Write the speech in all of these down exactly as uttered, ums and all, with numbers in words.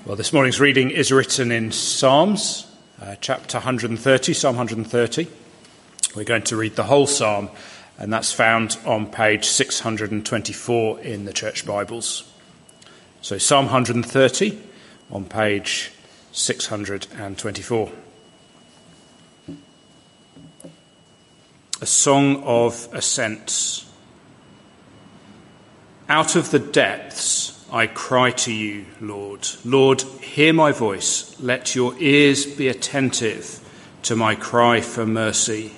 Well, this morning's reading is written in Psalms, uh, chapter one hundred thirty, Psalm one hundred thirty. We're going to read the whole psalm, and that's found on page six hundred twenty-four in the Church Bibles. So Psalm one hundred thirty on page six hundred twenty-four. A song of ascents. Out of the depths I cry to you, Lord. Lord, hear my voice. Let your ears be attentive to my cry for mercy.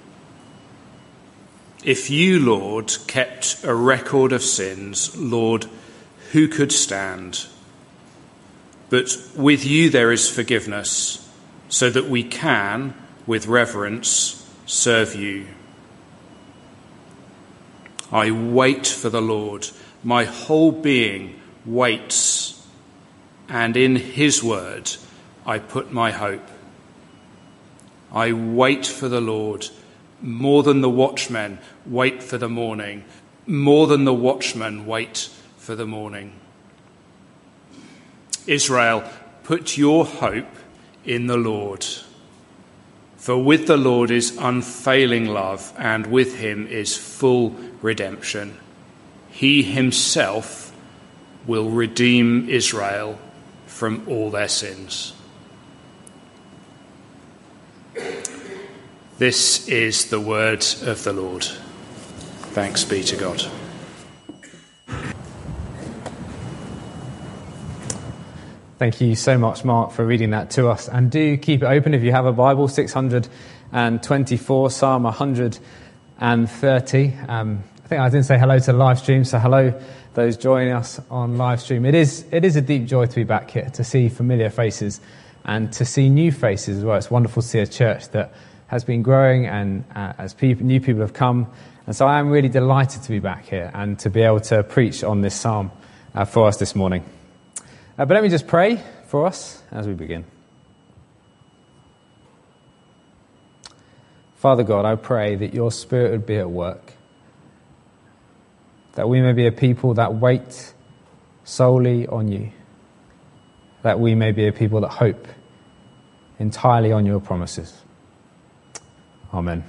If you, Lord, kept a record of sins, Lord, who could stand? But with you there is forgiveness, so that we can, with reverence, serve you. I wait for the Lord. My whole being waits, and in his word I put my hope. I wait for the Lord more than the watchmen wait for the morning, more than the watchmen wait for the morning. Israel, put your hope in the Lord, for with the Lord is unfailing love, and with him is full redemption. He himself will redeem Israel from all their sins. This is the word of the Lord. Thanks be to God. Thank you so much, Mark, for reading that to us. And do keep it open if you have a Bible, six hundred twenty-four, Psalm one hundred thirty. Um, I think I didn't say hello to the live stream, so hello those joining us on live stream. It is it is a deep joy to be back here, to see familiar faces and to see new faces as well. It's wonderful to see a church that has been growing and uh, as people, new people have come. And so I am really delighted to be back here and to be able to preach on this psalm uh, for us this morning. Uh, but let me just pray for us as we begin. Father God, I pray that your Spirit would be at work, that we may be a people that wait solely on you, that we may be a people that hope entirely on your promises. Amen.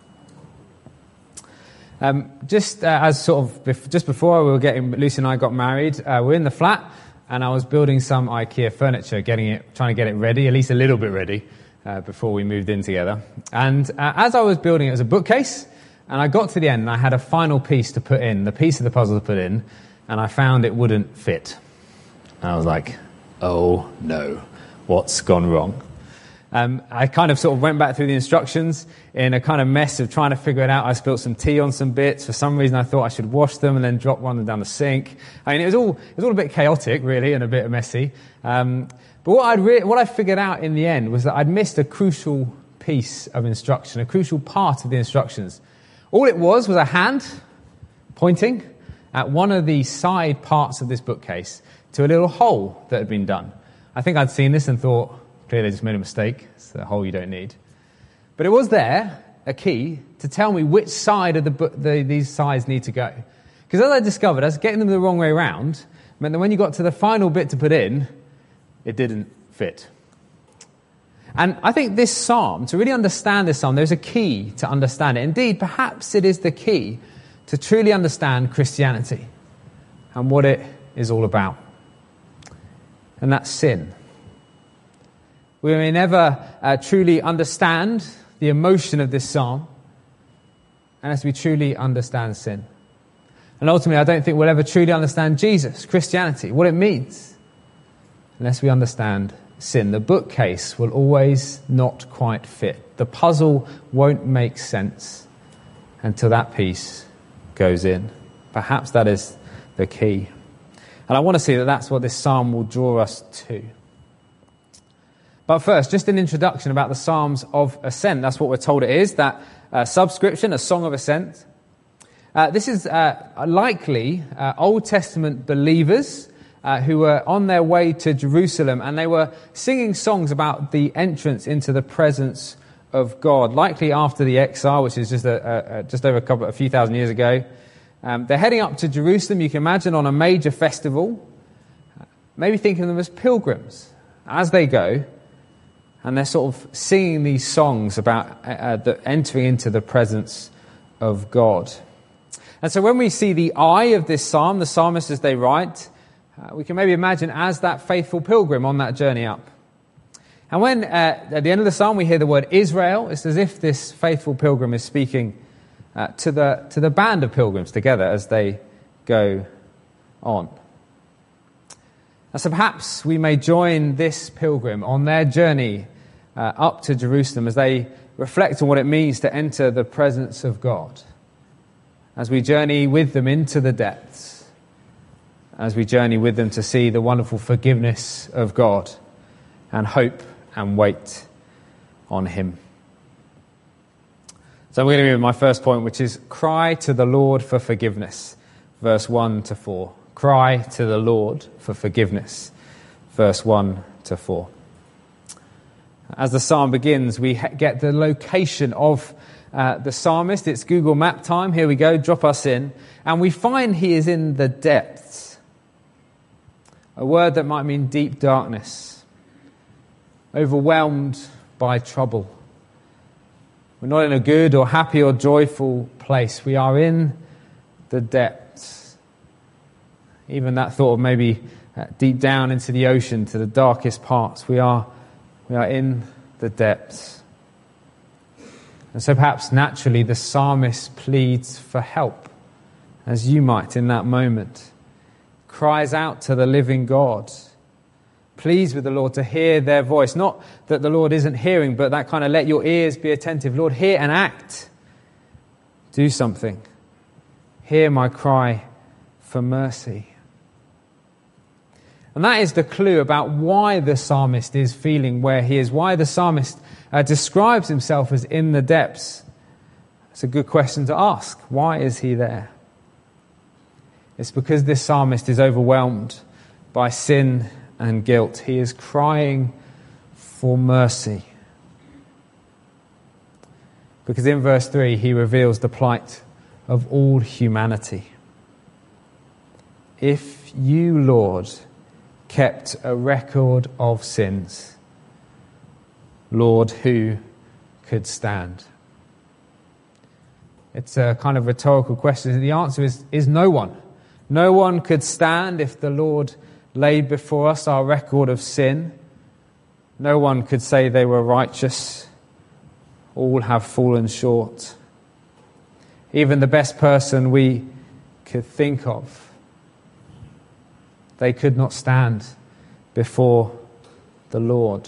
Um, just uh, as sort of bef- just before we were getting, Lucy and I got married, uh, we're in the flat, and I was building some IKEA furniture, getting it, trying to get it ready, at least a little bit ready, uh, before we moved in together. And uh, as I was building it, it was a bookcase. And I got to the end and I had a final piece to put in, the piece of the puzzle to put in, and I found it wouldn't fit. And I was like, oh no, what's gone wrong? Um, I kind of sort of went back through the instructions in a kind of mess of trying to figure it out. I spilled some tea on some bits. For some reason I thought I should wash them and then drop one of them down the sink. I mean, it was all, it was all a bit chaotic really and a bit messy. Um, but what I'd re- what I figured out in the end was that I'd missed a crucial piece of instruction, a crucial part of the instructions. All it was was a hand pointing at one of the side parts of this bookcase to a little hole that had been done. I think I'd seen this and thought, clearly they just made a mistake. It's a hole you don't need. But it was there, a key, to tell me which side of the, book, the these sides need to go. Because as I discovered, as getting them the wrong way around meant that when you got to the final bit to put in, it didn't fit. And I think this psalm, to really understand this psalm, there's a key to understand it. Indeed, perhaps it is the key to truly understand Christianity and what it is all about. And that's sin. We may never uh, truly understand the emotion of this psalm unless we truly understand sin. And ultimately, I don't think we'll ever truly understand Jesus, Christianity, what it means, unless we understand sin. The bookcase will always not quite fit. The puzzle won't make sense until that piece goes in. Perhaps that is the key. And I want to see that that's what this psalm will draw us to. But first, just an introduction about the Psalms of Ascent. That's what we're told it is, that uh, subscription, a song of ascent. Uh, this is uh, likely uh, Old Testament believers Uh, who were on their way to Jerusalem, and they were singing songs about the entrance into the presence of God, likely after the exile, which is just a, a, a just over a couple, a few thousand years ago. Um, they're heading up to Jerusalem, you can imagine, on a major festival. maybe think of them as pilgrims as they go, and they're sort of singing these songs about uh, the, entering into the presence of God. And so when we see the eye of this psalm, the psalmist as they write, uh, we can maybe imagine as that faithful pilgrim on that journey up. And when uh, at the end of the psalm we hear the word Israel, it's as if this faithful pilgrim is speaking uh, to the to the band of pilgrims together as they go on. And so perhaps we may join this pilgrim on their journey uh, up to Jerusalem as they reflect on what it means to enter the presence of God, as we journey with them into the depths, as we journey with them to see the wonderful forgiveness of God and hope and wait on him. So I'm going to be with my first point, which is cry to the Lord for forgiveness, verse one to four. Cry to the Lord for forgiveness, verse one to four. As the psalm begins, we get the location of uh, the psalmist. It's Google Map time. Here we go. Drop us in. And we find he is in the depths. A word that might mean deep darkness. Overwhelmed by trouble. We're not in a good or happy or joyful place. We are in the depths. Even that thought of maybe uh, deep down into the ocean, to the darkest parts. We are, we are in the depths. And so perhaps naturally the psalmist pleads for help, as you might in that moment. Cries out to the living God. Pleads with the Lord to hear their voice. Not that the Lord isn't hearing, but that kind of let your ears be attentive. Lord, hear and act. Do something. Hear my cry for mercy. And that is the clue about why the psalmist is feeling where he is, why the psalmist uh, describes himself as in the depths. It's a good question to ask. Why is he there? It's because this psalmist is overwhelmed by sin and guilt. He is crying for mercy. Because in verse three, he reveals the plight of all humanity. If you, Lord, kept a record of sins, Lord, who could stand? It's a kind of rhetorical question. The answer is, is no one. No one could stand if the Lord laid before us our record of sin. No one could say they were righteous. All have fallen short. Even the best person we could think of, they could not stand before the Lord.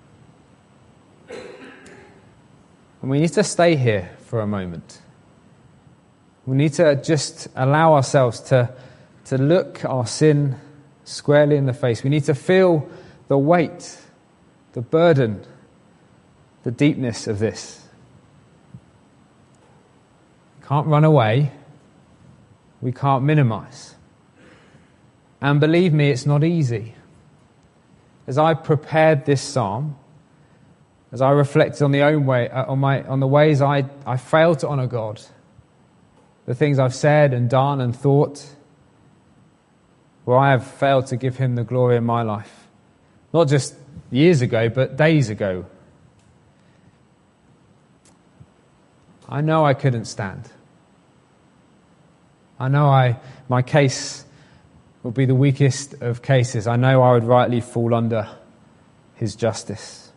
And we need to stay here for a moment. We need to just allow ourselves to, to look our sin squarely in the face. We need to feel the weight, the burden, the deepness of this. Can't run away. We can't minimize. And believe me, it's not easy. As I prepared this psalm, as I reflected on the own way, uh, on my on the ways I, I failed to honor God, the things I've said and done and thought, where I have failed to give him the glory in my life. Not just years ago, but days ago. I know I couldn't stand. I know I my case would be the weakest of cases. I know I would rightly fall under his justice.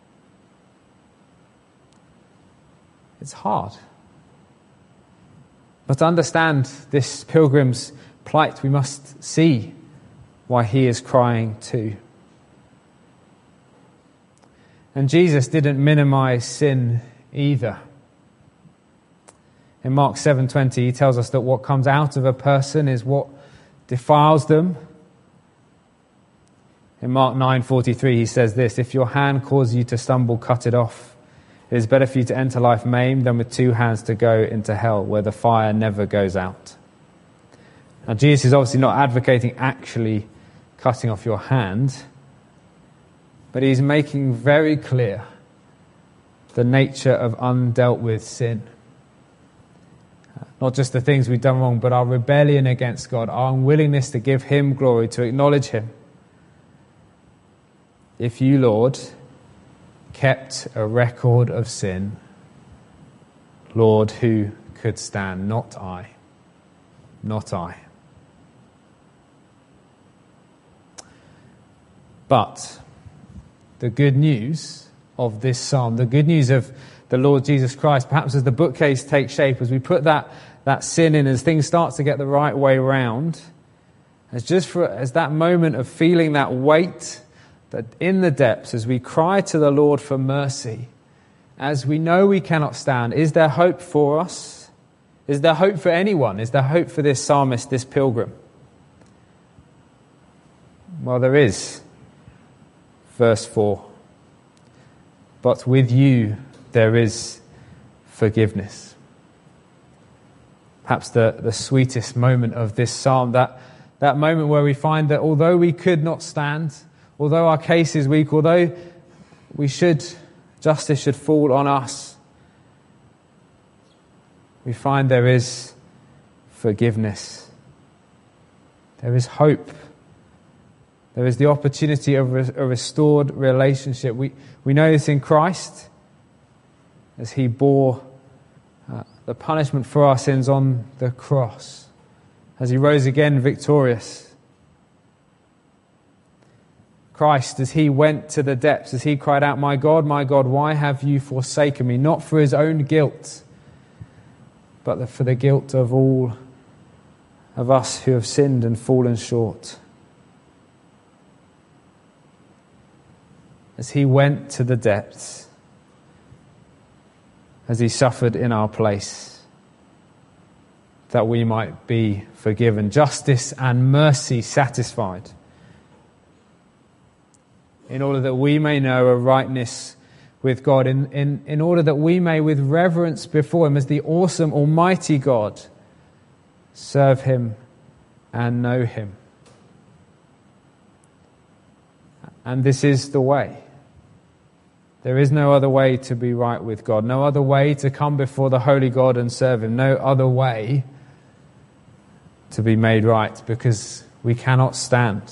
It's hard. But to understand this pilgrim's plight, we must see why he is crying too. And Jesus didn't minimize sin either. In Mark seven twenty, he tells us that what comes out of a person is what defiles them. In Mark nine forty-three, he says this: if your hand causes you to stumble, cut it off. It is better for you to enter life maimed than with two hands to go into hell, where the fire never goes out. Now, Jesus is obviously not advocating actually cutting off your hand, but he's making very clear the nature of undealt with sin. Not just the things we've done wrong, but our rebellion against God, our unwillingness to give him glory, to acknowledge him. If you, Lord, kept a record of sin, Lord, who could stand? Not I. Not I. But the good news of this psalm, the good news of the Lord Jesus Christ, perhaps as the bookcase takes shape, as we put that, that sin in, as things start to get the right way round, as just for as that moment of feeling that weight that in the depths, as we cry to the Lord for mercy, as we know we cannot stand, is there hope for us? Is there hope for anyone? Is there hope for this psalmist, this pilgrim? Well, there is. Verse four. But with you there is forgiveness. Perhaps the, the sweetest moment of this psalm, that, that moment where we find that although we could not stand, although our case is weak, although we should, justice should fall on us, we find there is forgiveness. There is hope. There is the opportunity of a restored relationship. We, we know this in Christ, as he bore uh, the punishment for our sins on the cross, as he rose again victorious. Christ, as he went to the depths, as he cried out, "My God, my God, why have you forsaken me?" Not for his own guilt, but for the guilt of all of us who have sinned and fallen short. As he went to the depths, as he suffered in our place, that we might be forgiven, justice and mercy satisfied, in order that we may know a rightness with God, in, in, in order that we may with reverence before him as the awesome almighty God serve him and know him. And this is the way. There is no other way to be right with God, no other way to come before the holy God and serve him, no other way to be made right, because we cannot stand.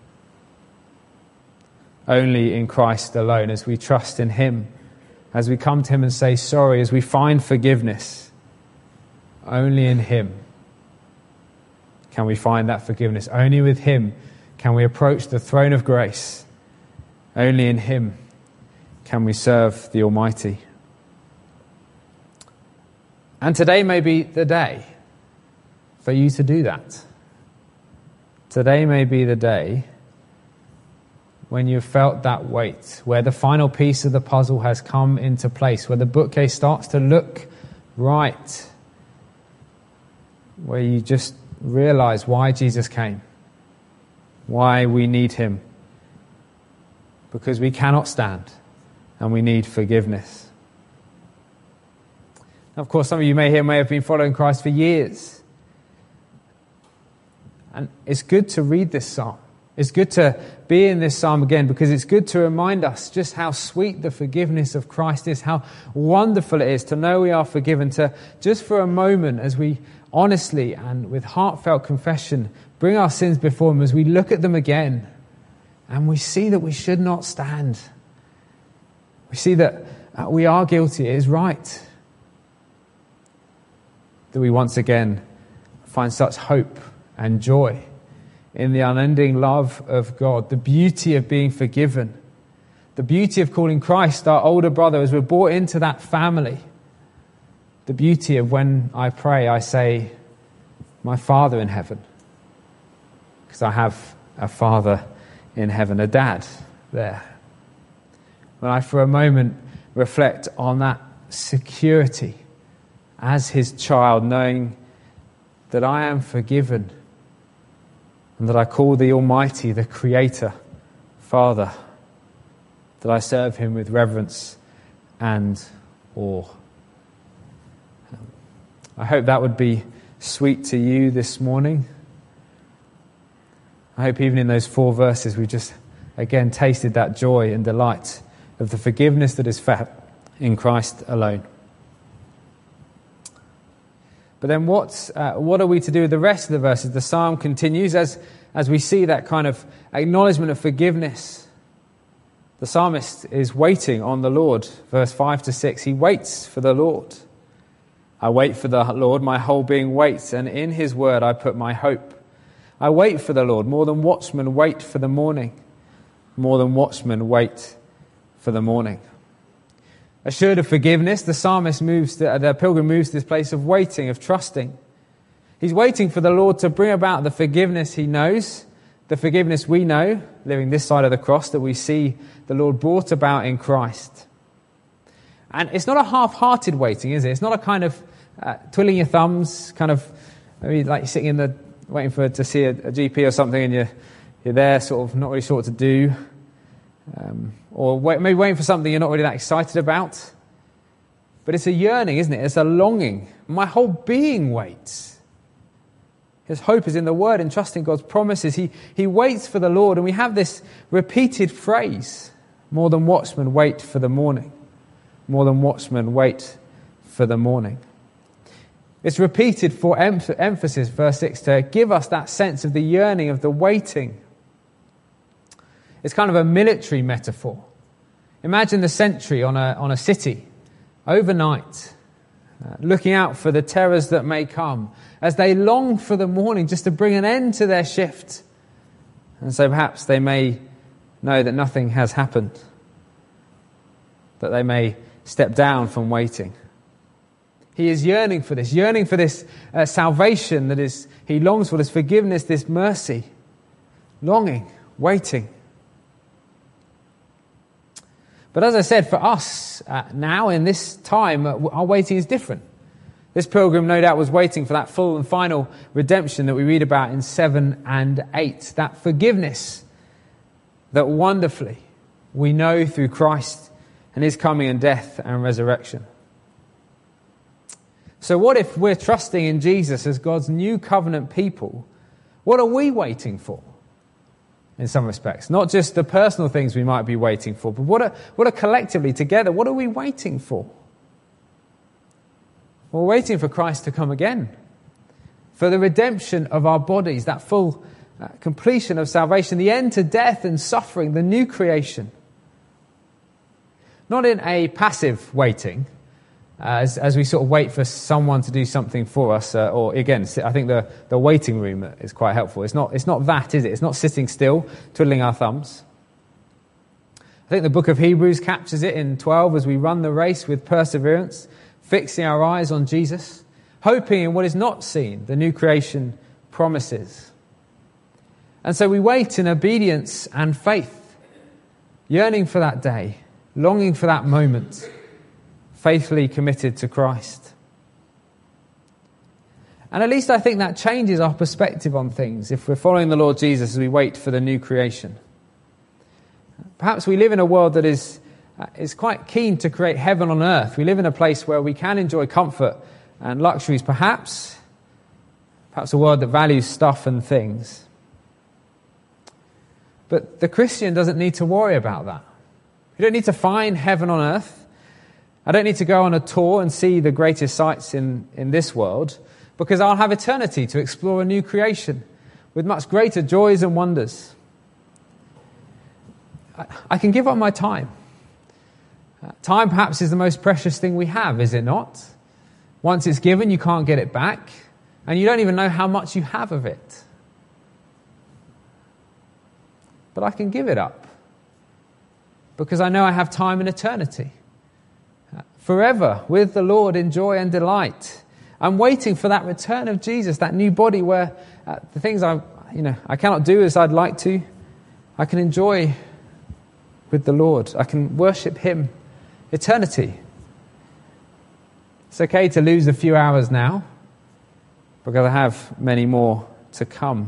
Only in Christ alone, as we trust in him, as we come to him and say sorry, as we find forgiveness, only in him can we find that forgiveness. Only with him can we approach the throne of grace. Only in him can we serve the Almighty. And today may be the day for you to do that. Today may be the day when you've felt that weight, where the final piece of the puzzle has come into place, where the bookcase starts to look right, where you just realize why Jesus came, why we need him, because we cannot stand and we need forgiveness. Now, of course, some of you may here may have been following Christ for years. And it's good to read this psalm. It's good to be in this psalm again, because it's good to remind us just how sweet the forgiveness of Christ is, how wonderful it is to know we are forgiven, to just for a moment, as we honestly and with heartfelt confession bring our sins before him, as we look at them again and we see that we should not stand. We see that uh, we are guilty. It is right that we once again find such hope and joy in the unending love of God, the beauty of being forgiven, the beauty of calling Christ our older brother as we're brought into that family, the beauty of when I pray, I say, "My Father in heaven," because I have a Father in heaven, a dad there. When I for a moment reflect on that security as his child, knowing that I am forgiven and that I call the Almighty, the Creator, Father, that I serve him with reverence and awe. I hope that would be sweet to you this morning. I hope even in those four verses we just again tasted that joy and delight of the forgiveness that is found in Christ alone. But then what, uh, what are we to do with the rest of the verses? The psalm continues as, as we see that kind of acknowledgement of forgiveness. The psalmist is waiting on the Lord. Verse five to six, he waits for the Lord. I wait for the Lord, my whole being waits, and in his word I put my hope. I wait for the Lord, more than watchmen wait for the morning. More than watchmen wait for the morning. Assured of forgiveness, the psalmist moves, to, the pilgrim moves to this place of waiting, of trusting. He's waiting for the Lord to bring about the forgiveness he knows, the forgiveness we know, living this side of the cross, that we see the Lord brought about in Christ. And it's not a half-hearted waiting, is it? It's not a kind of uh, twiddling your thumbs, kind of maybe like you're sitting in the waiting for to see a, a G P or something, and you're you're there, sort of not really sure what to do, um, or wait, maybe waiting for something you're not really that excited about. But it's a yearning, isn't it? It's a longing. My whole being waits. His hope is in the Word, in trusting God's promises. He he waits for the Lord, and we have this repeated phrase: "More than watchmen wait for the morning." More than watchmen wait for the morning. It's repeated for em- emphasis, verse six, to give us that sense of the yearning, of the waiting. It's kind of a military metaphor. Imagine the sentry on a, on a city, overnight, uh, looking out for the terrors that may come, as they long for the morning just to bring an end to their shift. And so perhaps they may know that nothing has happened, that they may step down from waiting. He is yearning for this, yearning for this uh, salvation that is, he longs for, this forgiveness, this mercy. Longing, waiting. But as I said, for us uh, now in this time, uh, our waiting is different. This pilgrim no doubt was waiting for that full and final redemption that we read about in seven and eight. That forgiveness that wonderfully we know through Christ and his coming and death and resurrection. So what if we're trusting in Jesus as God's new covenant people? What are we waiting for? In some respects, not just the personal things we might be waiting for, but what are, what are collectively together, what are we waiting for? We're waiting for Christ to come again, for the redemption of our bodies, that full uh, completion of salvation, the end to death and suffering, the new creation. Not in a passive waiting, uh, as, as we sort of wait for someone to do something for us, uh, or again, I think the, the waiting room is quite helpful. It's not, it's not that, is it? It's not sitting still, twiddling our thumbs. I think the book of Hebrews captures it in twelve as we run the race with perseverance, fixing our eyes on Jesus, hoping in what is not seen, the new creation promises. And so we wait in obedience and faith, yearning for that day, longing for that moment, faithfully committed to Christ. And at least I think that changes our perspective on things if we're following the Lord Jesus as we wait for the new creation. Perhaps we live in a world that is, uh, is quite keen to create heaven on earth. We live in a place where we can enjoy comfort and luxuries, perhaps. Perhaps a world that values stuff and things. But the Christian doesn't need to worry about that. You don't need to find heaven on earth. I don't need to go on a tour and see the greatest sights in, in this world, because I'll have eternity to explore a new creation with much greater joys and wonders. I, I can give up my time. Uh, time perhaps is the most precious thing we have, is it not? Once it's given, you can't get it back, and you don't even know how much you have of it. But I can give it up, because I know I have time in eternity. Forever with the Lord in joy and delight. I'm waiting for that return of Jesus, that new body where uh, the things I, you know, I cannot do as I'd like to, I can enjoy with the Lord. I can worship him. Eternity. It's okay to lose a few hours now, because I have many more to come.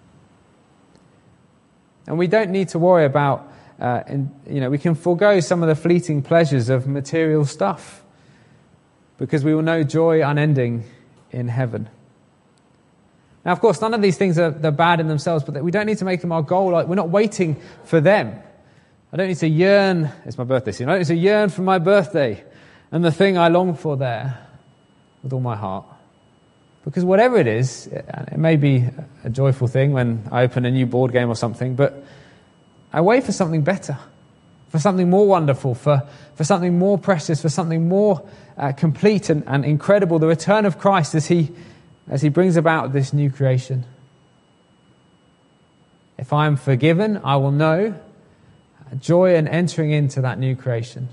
And we don't need to worry about Uh, and, you know, we can forego some of the fleeting pleasures of material stuff, because we will know joy unending in heaven. Now, of course, none of these things are they're bad in themselves, but we don't need to make them our goal. Like, we're not waiting for them. I don't need to yearn. It's my birthday soon. I don't need to yearn for my birthday and the thing I long for there with all my heart. Because whatever it is, it may be a joyful thing when I open a new board game or something, but I wait for something better. for something more wonderful, for, for something more precious, for something more uh, complete and, and incredible, the return of Christ as he, as he brings about this new creation. If I am forgiven, I will know joy in entering into that new creation.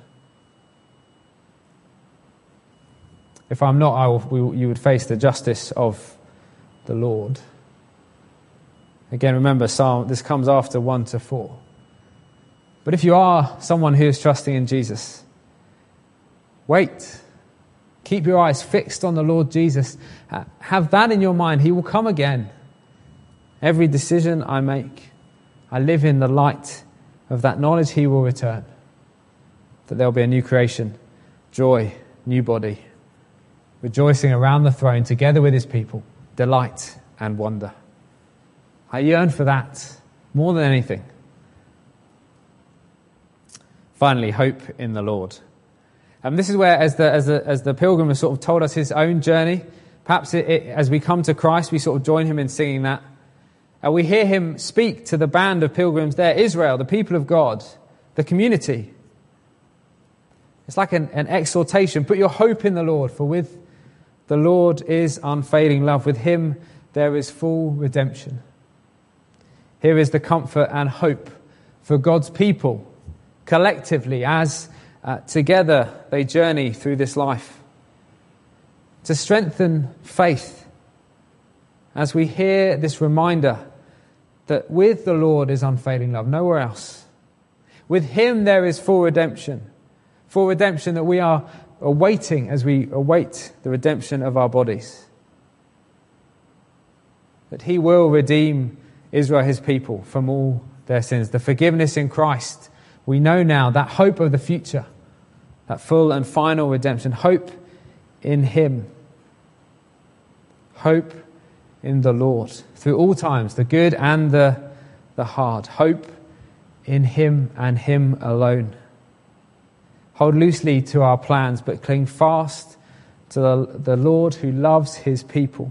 If I'm not, I will, we, you would face the justice of the Lord. Again, remember, Psalm, this comes after one to four. But if you are someone who is trusting in Jesus, wait. Keep your eyes fixed on the Lord Jesus. Have that in your mind. He will come again. Every decision I make, I live in the light of that knowledge he will return. That there will be a new creation, joy, new body, rejoicing around the throne together with his people, delight and wonder. I yearn for that more than anything. Finally, hope in the Lord. And this is where, as the as the as the pilgrim has sort of told us his own journey, perhaps it, it, as we come to Christ, we sort of join him in singing that. And we hear him speak to the band of pilgrims there, Israel, the people of God, the community. It's like an, an exhortation. Put your hope in the Lord, for with the Lord is unfailing love. With him there is full redemption. Here is the comfort and hope for God's people, collectively, as uh, together they journey through this life. To strengthen faith, as we hear this reminder that with the Lord is unfailing love, nowhere else. With him there is full redemption. Full redemption that we are awaiting as we await the redemption of our bodies. That he will redeem Israel, his people, from all their sins. The forgiveness in Christ. We know now that hope of the future, that full and final redemption. Hope in him. Hope in the Lord. Through all times, the good and the, the hard. Hope in him and him alone. Hold loosely to our plans, but cling fast to the, the Lord who loves his people.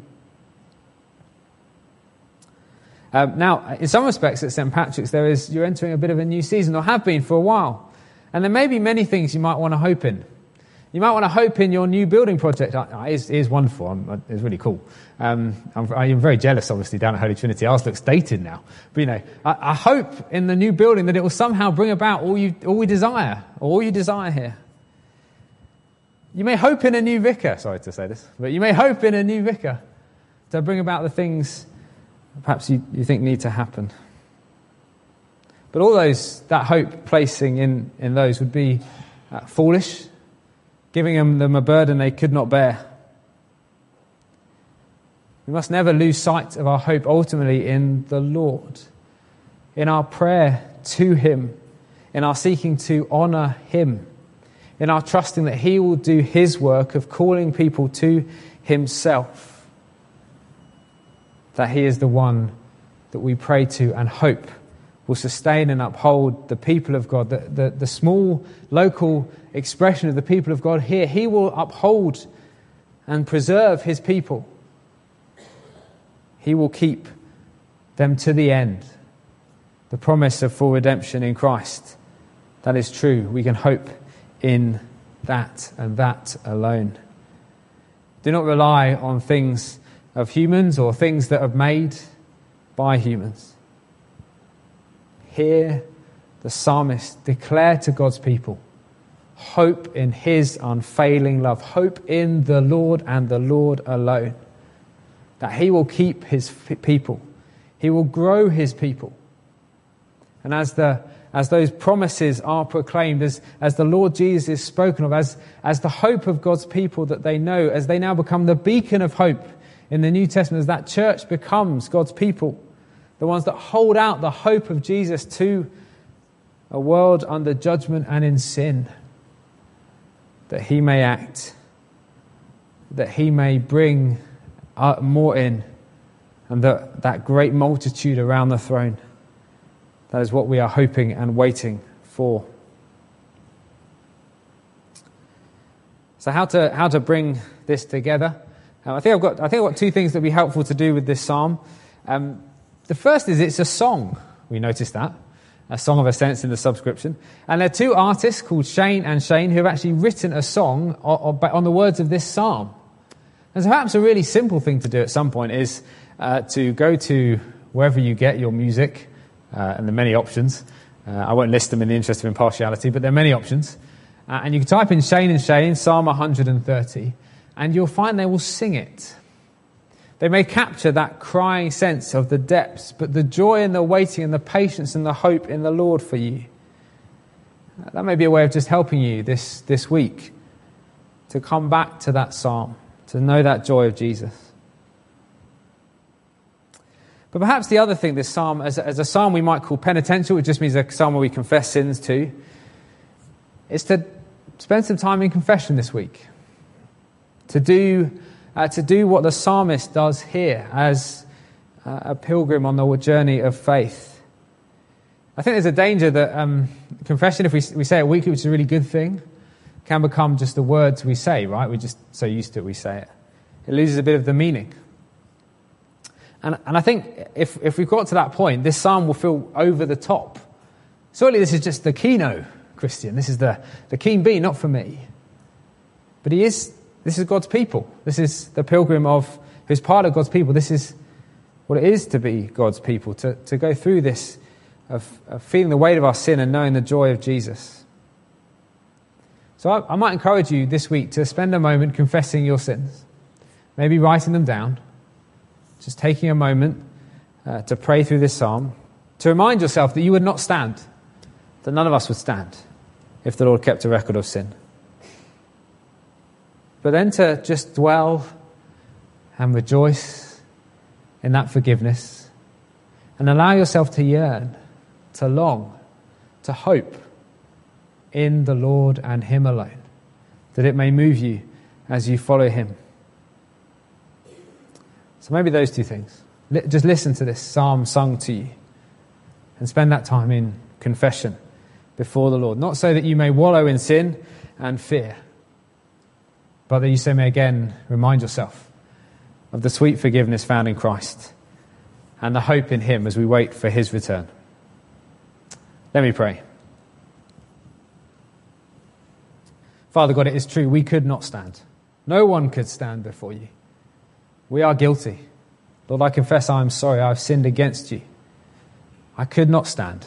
Um, now, in some respects at Saint Patrick's, there is you're entering a bit of a new season, or have been for a while. And there may be many things you might want to hope in. You might want to hope in your new building project. Uh, it is, it is wonderful. I'm, it's really cool. Um, I'm, I'm very jealous, obviously, down at Holy Trinity. Ours looks dated now. But, you know, I, I hope in the new building that it will somehow bring about all you, all we desire, or all you desire here. You may hope in a new vicar. Sorry to say this. But you may hope in a new vicar to bring about the things perhaps you, you think need to happen. But all those, that hope placing in, in those would be uh, foolish, giving them, them a burden they could not bear. We must never lose sight of our hope ultimately in the Lord, in our prayer to him, in our seeking to honour him, in our trusting that he will do his work of calling people to himself. That he is the one that we pray to and hope will sustain and uphold the people of God, the, the, the small local expression of the people of God here. He will uphold and preserve his people. He will keep them to the end. The promise of full redemption in Christ, that is true. We can hope in that and that alone. Do not rely on things of humans or things that are made by humans. Hear the psalmist declare to God's people hope in his unfailing love, hope in the Lord and the Lord alone, that he will keep his people, he will grow his people. And as the as those promises are proclaimed, as, as the Lord Jesus is spoken of, as, as the hope of God's people that they know, as they now become the beacon of hope in the New Testament, as that church becomes God's people, the ones that hold out the hope of Jesus to a world under judgment and in sin, that he may act, that he may bring more in, and that, that great multitude around the throne. That is what we are hoping and waiting for. So how to how to bring this together? Um, I think I've got I think I've got two things that would be helpful to do with this psalm. Um, the first is it's a song. We noticed that. A Song of Ascents in the subscription. And there are two artists called Shane and Shane who have actually written a song on, on the words of this psalm. And so perhaps a really simple thing to do at some point is uh, to go to wherever you get your music, uh, and there are many options. Uh, I won't list them in the interest of impartiality, but there are many options. Uh, and you can type in Shane and Shane, Psalm one hundred thirty, and you'll find they will sing it. They may capture that crying sense of the depths, but the joy and the waiting and the patience and the hope in the Lord for you. That may be a way of just helping you this, this week to come back to that psalm, to know that joy of Jesus. But perhaps the other thing, this psalm, as a, as a psalm we might call penitential, it just means a psalm where we confess sins to, is to spend some time in confession this week. To do... Uh, to do what the psalmist does here as uh, a pilgrim on the journey of faith. I think there's a danger that um, confession, if we, we say it weekly, which is a really good thing, can become just the words we say, right? We're just so used to it, we say it. It loses a bit of the meaning. And, and I think if, if we've got to that point, this psalm will feel over the top. Surely this is just the keno Christian. This is the, the keen bee, not for me. But he is... This is God's people. This is the pilgrim of who's part of God's people. This is what it is to be God's people, to, to go through this of, of feeling the weight of our sin and knowing the joy of Jesus. So I, I might encourage you this week to spend a moment confessing your sins, maybe writing them down, just taking a moment uh, to pray through this psalm, to remind yourself that you would not stand, that none of us would stand if the Lord kept a record of sin. But then to just dwell and rejoice in that forgiveness and allow yourself to yearn, to long, to hope in the Lord and Him alone, that it may move you as you follow Him. So maybe those two things. Just listen to this psalm sung to you and spend that time in confession before the Lord. Not so that you may wallow in sin and fear, but that you so may again remind yourself of the sweet forgiveness found in Christ and the hope in Him as we wait for His return. Let me pray. Father God, it is true, we could not stand. No one could stand before you. We are guilty. Lord, I confess I am sorry. I have sinned against you. I could not stand.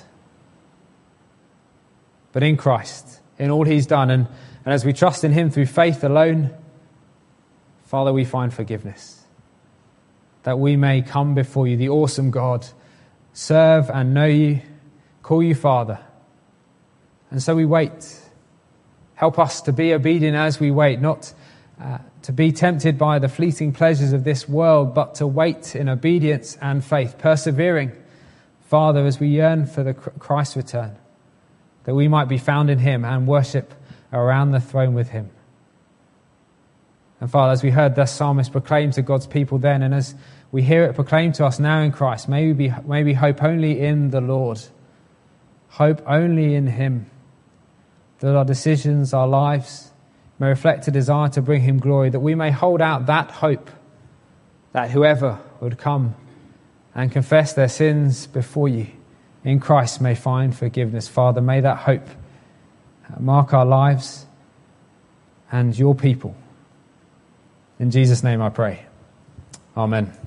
But in Christ, in all He's done, and And as we trust in Him through faith alone, Father, we find forgiveness. That we may come before you, the awesome God, serve and know you, call you Father. And so we wait. Help us to be obedient as we wait, not uh, to be tempted by the fleeting pleasures of this world, but to wait in obedience and faith, persevering, Father, as we yearn for the Christ's return, that we might be found in Him and worship around the throne with Him. And Father, as we heard the psalmist proclaim to God's people then, and as we hear it proclaimed to us now in Christ, may we, be, may we hope only in the Lord, hope only in Him, that our decisions, our lives may reflect a desire to bring Him glory, that we may hold out that hope, that whoever would come and confess their sins before you in Christ may find forgiveness. Father, may that hope mark our lives and your people. In Jesus' name I pray. Amen.